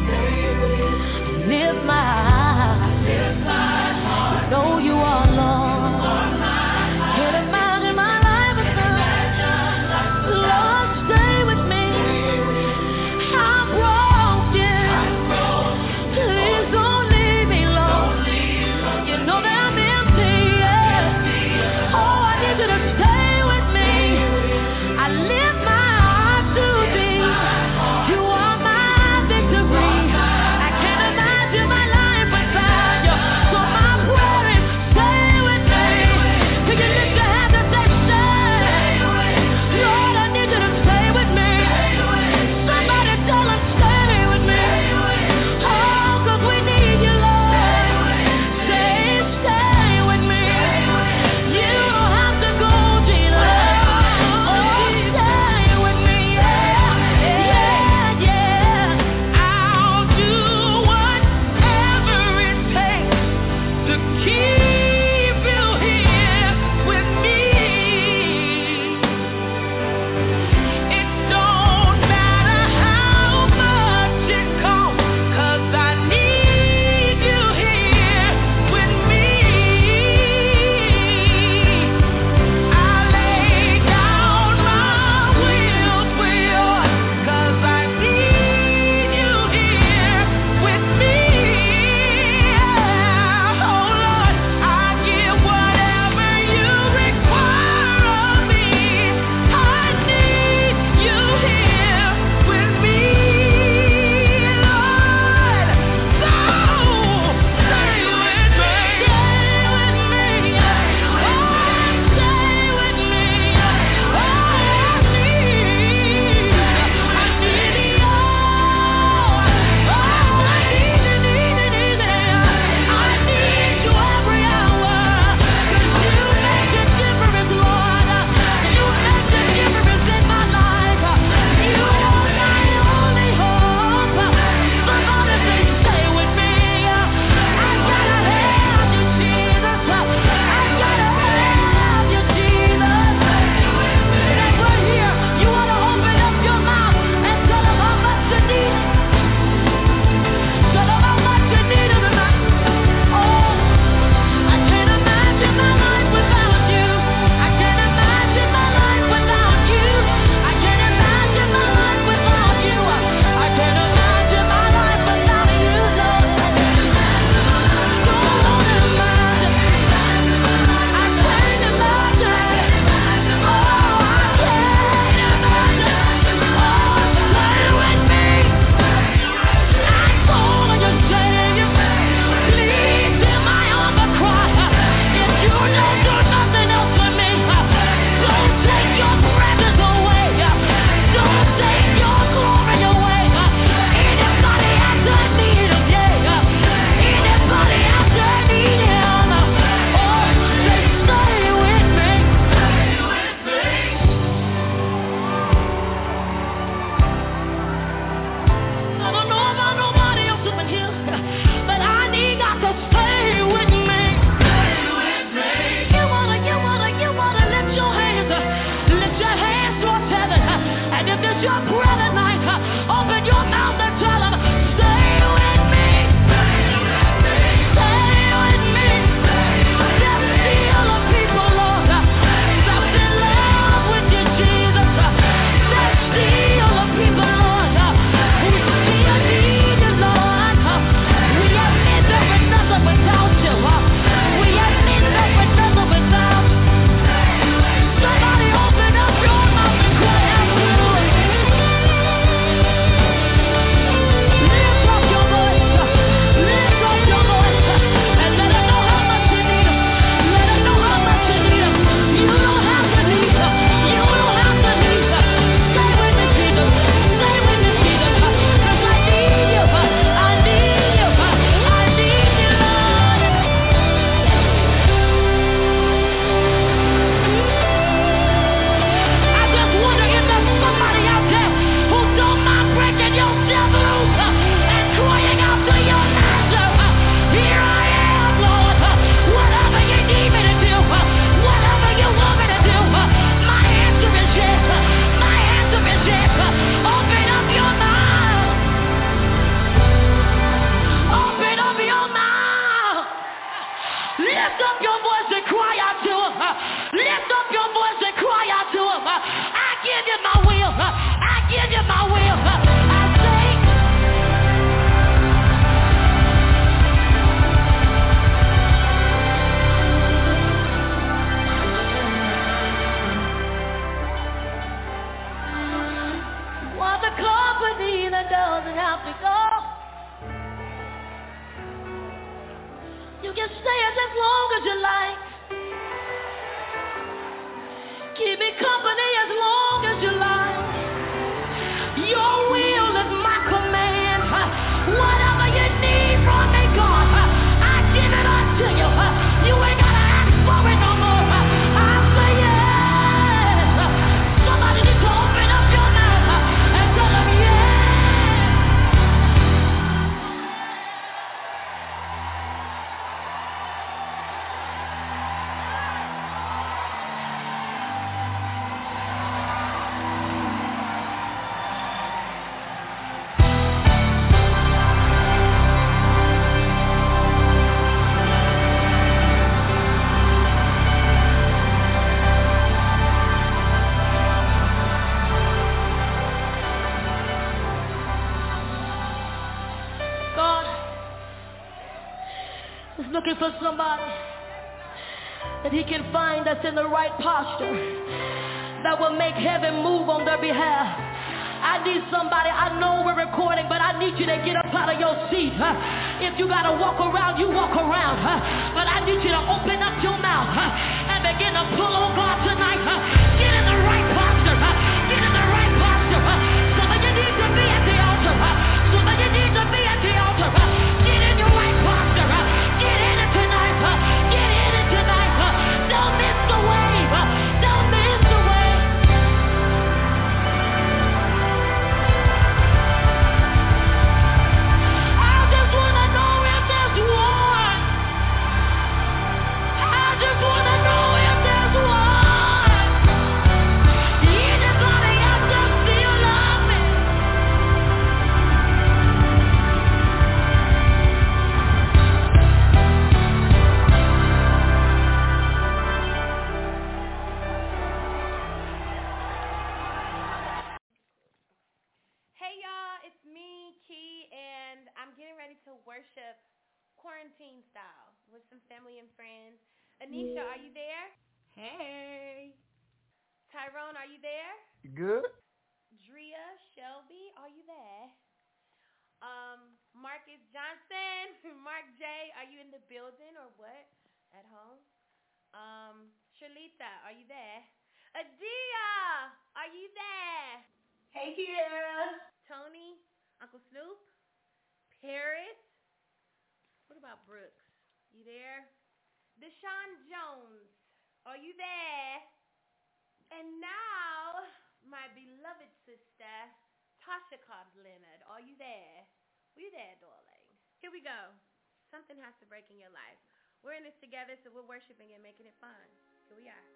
Speaker 5: Lift my heart. You know you are Lord. Can't imagine my life without you. Lord, stay with me. I'm broken. Please don't leave me, Lord. You know that I'm empty. Yeah. Oh, I need you to stay with me. I lift my heart to thee. You are my victory. I can't imagine my life without you. So my prayer is stay with me. Can you lift your hand and say stay? Lord, I need you to stay with me. Somebody tell him stay with me. Oh, 'cause we need you, Lord. Stay with me. You don't have to go, Jesus. Oh, stay with me. Yeah, yeah. I'll do whatever it takes to keep you here with me. It don't matter how much it costs, 'cause I need you here with me. I lay down my will for yours, 'cause I need you here with me. Oh Lord, I give whatever you require of me. I need you here with me, Lord. So stay with me, stay with me, oh stay with me, oh I need you, oh I need you every hour, 'cause you make a difference, Lord. You make a difference in my life. You are my only hope. Somebody say stay with me. I gotta have you, Jesus. I gotta have you, Jesus. That's right here. You wanna open up your mouth and tell him how much you need. Tell him how much you need him tonight. Oh, I can't imagine my life without you. I can't imagine my life without you. I can't imagine my life without you. I can't imagine my life without you, Lord. Don't imagine. I can't imagine. Oh, I can't imagine. Oh, stay with me. I'm calling you, Savior. Please hear my humble cry. If you don't do nothing else for me, don't take your presence away. Don't take your glory away. Anybody out there need him, yeah. Anybody out there need him. Oh, say stay with me. I don't know about nobody else up in here, but I need God to stay with me. You wanna lift your hands towards heaven, and if it's your prayer tonight, open your mouth and tell him, stay with me. Stay with me. There's still a people, Lord, that's in love with you, Jesus. There's still a people, Lord, who still need you, Lord. We admit that we're nothing without you. We admit that we're nothing without you. Somebody open up your mouth and cry out to him. have to go. You can stay as long as you like. Keep me company as long as you like. Your will is my command. Whatever you need from me, God, I give it unto you. You ain't gotta ask for it no more. I say yes. Somebody needs to open up your mouth and tell them yes. Looking for somebody that he can find that's in the right posture that will make heaven move on their behalf. I need somebody. I know we're recording, but I need you to get up out of your seat. If you got to walk around, you walk around. But I need you to open up your mouth and begin to pull on God tonight. Get in the right posture. Get in the right posture. Some of you need to be at the altar. Some of you need to be at the altar. Get in your right posture. Get in it tonight. Get in it tonight. Don't miss the wave. Don't miss the wave. I just want to know if there's one. I just want to know if there's one. Anybody else that feel like me?
Speaker 6: Hey y'all, it's me, Key, and I'm getting ready to worship quarantine style with some family and friends. Anisha, are you there?
Speaker 1: Hey.
Speaker 6: Tyrone, are you there?
Speaker 2: You good?
Speaker 6: Drea, Shelby, are you there? Marcus Johnson, Mark J, are you in the building or what? At home? Shalita, are you there? Adia, are you there?
Speaker 3: Hey, Kiera.
Speaker 6: Tony, Uncle Snoop, Paris. What about Brooks? You there? Deshaun Jones, are you there? And now, my beloved sister, Tasha Cobbs Leonard, are you there? Are you there, darling? Here we go. Something has to break in your life. We're in this together, so we're worshiping and making it fun. Here we are.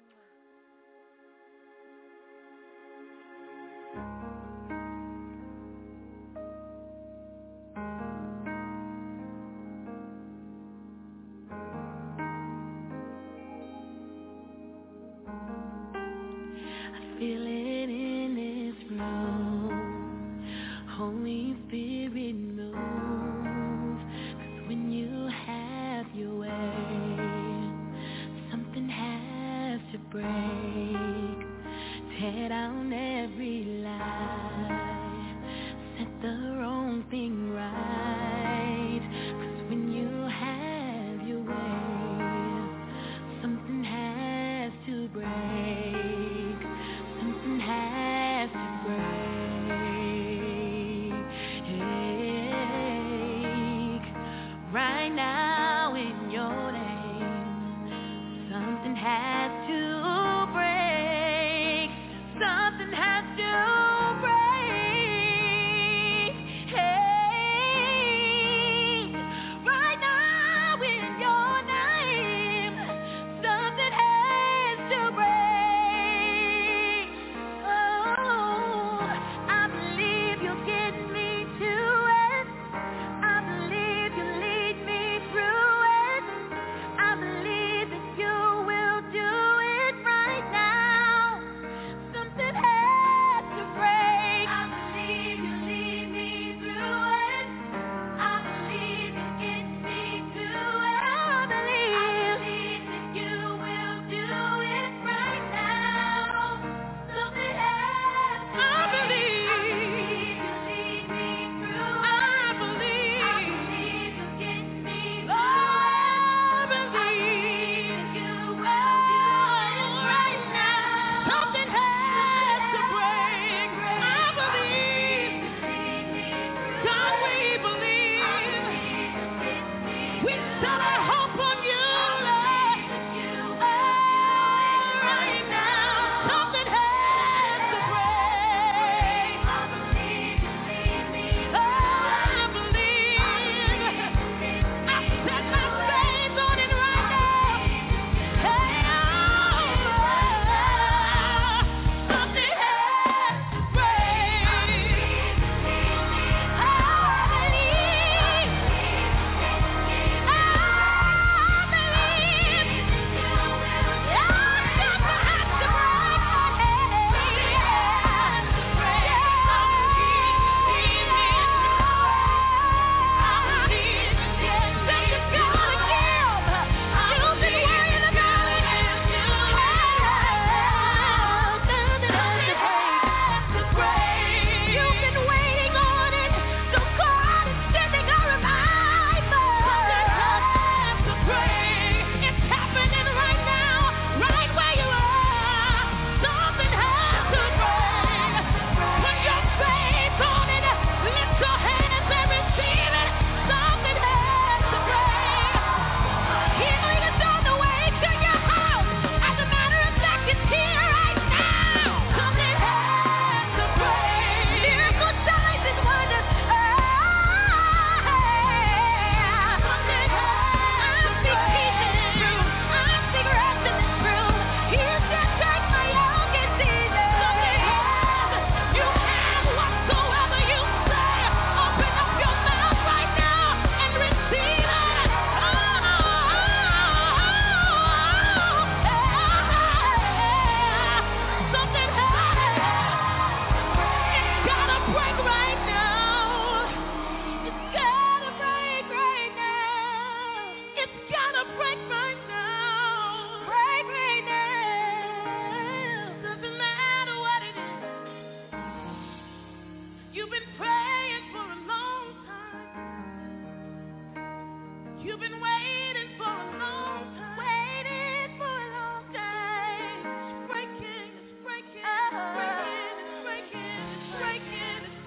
Speaker 5: Feel it in this room. Holy Spirit move. 'Cause when you have your way, something has to break. Tear down every lie. Set the wrong thing right. 'Cause when you have your way, something has to break. Has to break right now in your name. Something has to break. Something has to break. Hey, right now in your name. Something has to break. To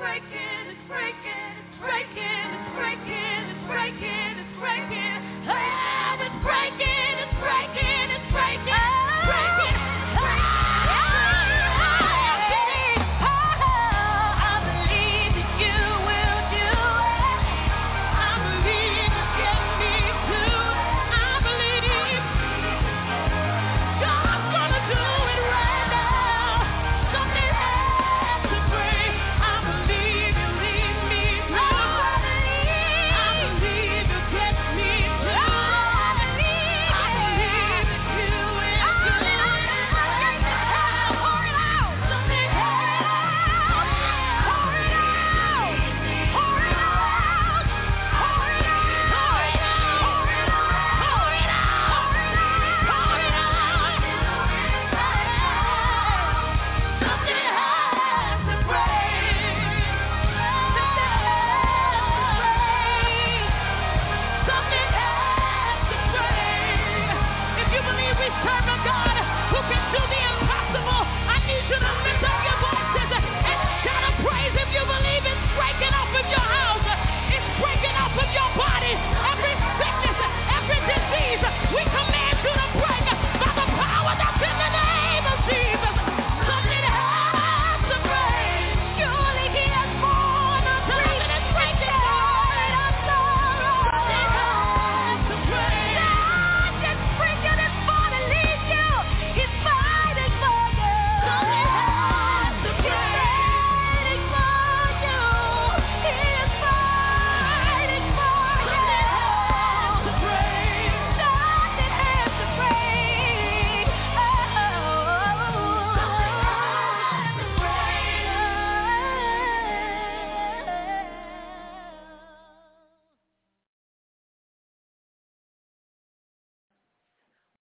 Speaker 4: breaking